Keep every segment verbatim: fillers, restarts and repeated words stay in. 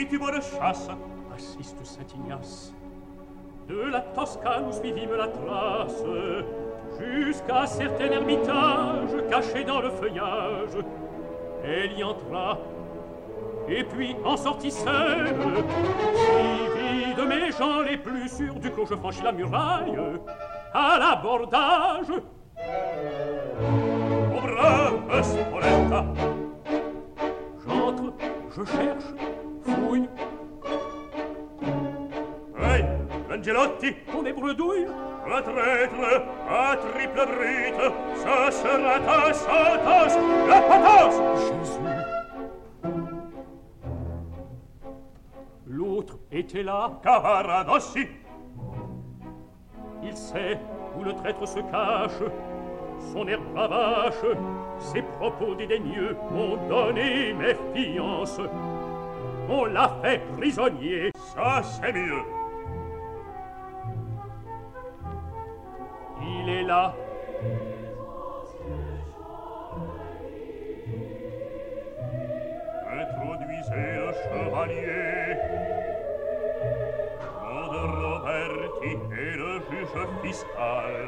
fûmes de chasse. Assiste Saint-Ignace. De la Toscane nous suivîmes la trace, jusqu'à certain ermitage caché dans le feuillage. Elle y entra, et puis en sortit seule, suivie de mes gens les plus sûrs. Du coup je franchis la muraille, à l'abordage. Au brave Spoletta, j'entre, je cherche, fouille. Hey, Langelotti, on est bredouille. Un traître, à triple brite, ça sera ta sentence, la potence. Jésus. L'autre était là. Cavaradossi. Il sait où le traître se cache. Son air bravache, ses propos dédaigneux m'ont donné méfiance. On l'a fait prisonnier. Ça, c'est mieux. Il est là. Introduisez le chevalier. Claude Roberti et le juge fiscal.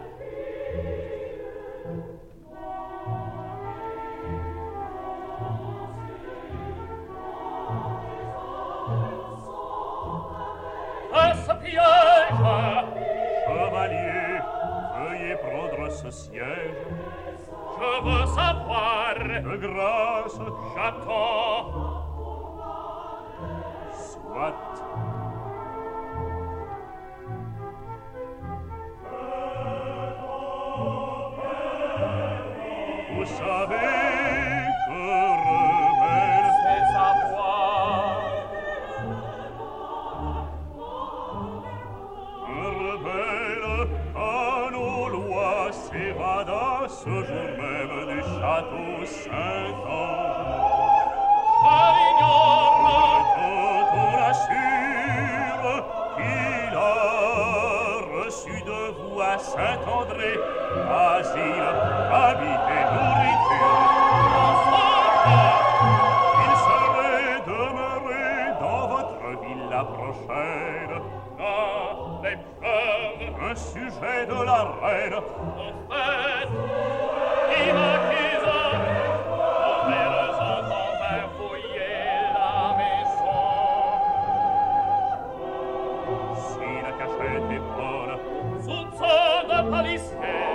À ce piège! Chevalier, veuillez prendre ce siège. Je veux savoir. De grâce, J'attends. soit. Vous savez que rebelle, C'est savoir. un rebelle à nos lois s'évada ce jour même du château Saint-Ange. J'ignore. Quand on assure qu'il a reçu de vous à Saint-André asile, habité, nourriture. Il serait demeuré dans votre villa prochaine. Ah, les preuves. Un sujet de la reine. En fait, il m'accuse. Mon père entend faire fouiller la maison. Si la cachette est bonne, Soupçon de policier.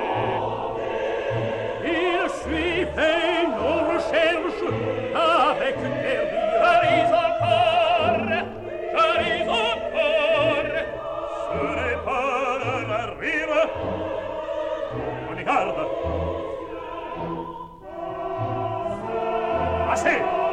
Il suivait nos recherches avec une nervure. Je ris encore, je ris encore. ce n'est pas de la rire. Prenez garde. Assez.